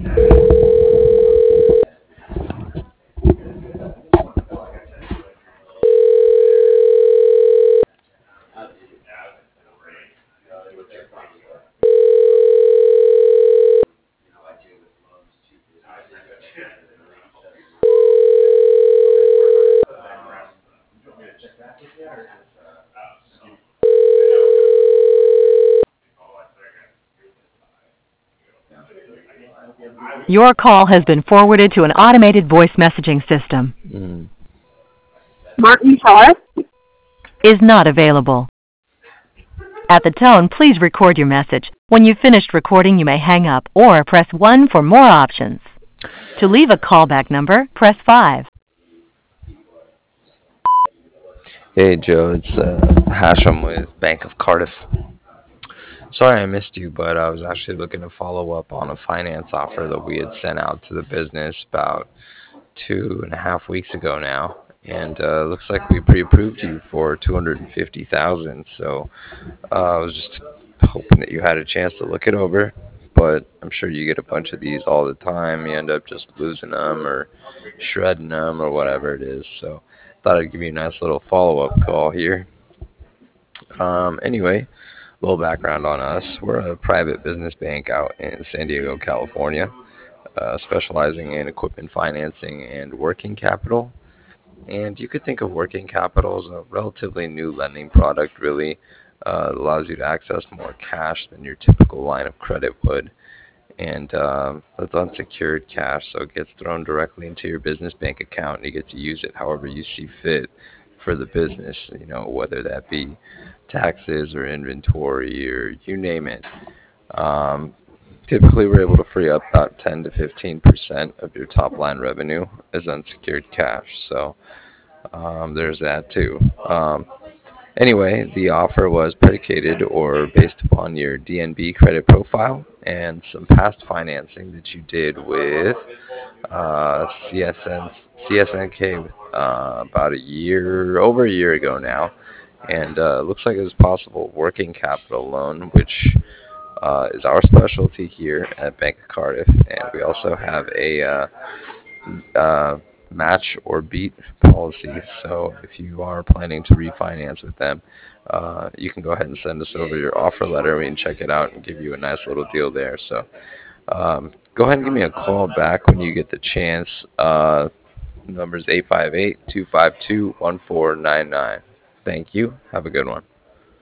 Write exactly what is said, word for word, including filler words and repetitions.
Your call has been forwarded to an automated voice messaging system. Mm. Martin Forrest. Is not available. At the tone, please record your message. When you've finished recording, you may hang up or press one for more options. To leave a callback number, press five. Hey Joe, it's uh, Hashem with Bank of Cardiff. Sorry I missed you, but I was actually looking to follow up on a finance offer that we had sent out to the business about two and a half weeks ago now, and uh, looks like we pre-approved you for two hundred and fifty thousand. So uh, I was just hoping that you had a chance to look it over. But I'm sure you get a bunch of these all the time. You end up just losing them or shredding them or whatever it is. So thought I'd give you a nice little follow-up call here. Um, anyway, a little background on us. We're a private business bank out in San Diego, California, uh, specializing in equipment financing and working capital. And you could think of working capital as a relatively new lending product, really. Uh, it allows you to access more cash than your typical line of credit would. And um, that's unsecured cash, so it gets thrown directly into your business bank account, and you get to use it however you see fit for the business, you know, whether that be taxes or inventory or you name it. Um, Typically, we're able to free up about ten to fifteen percent of your top line revenue as unsecured cash. So um, there's that too. Um, anyway, the offer was predicated or based upon your D N B credit profile and some past financing that you did with uh, C S N, C S N K uh, about a year, over a year ago now. And uh, it looks like it was possible working capital loan, which uh, is our specialty here at Bank of Cardiff. And we also have a uh, uh, match or beat policy. So if you are planning to refinance with them, uh, you can go ahead and send us over your offer letter. We can check it out and give you a nice little deal there. So um, go ahead and give me a call back when you get the chance. Uh, number is eight five eight, two five two, one four nine nine. Thank you. Have a good one.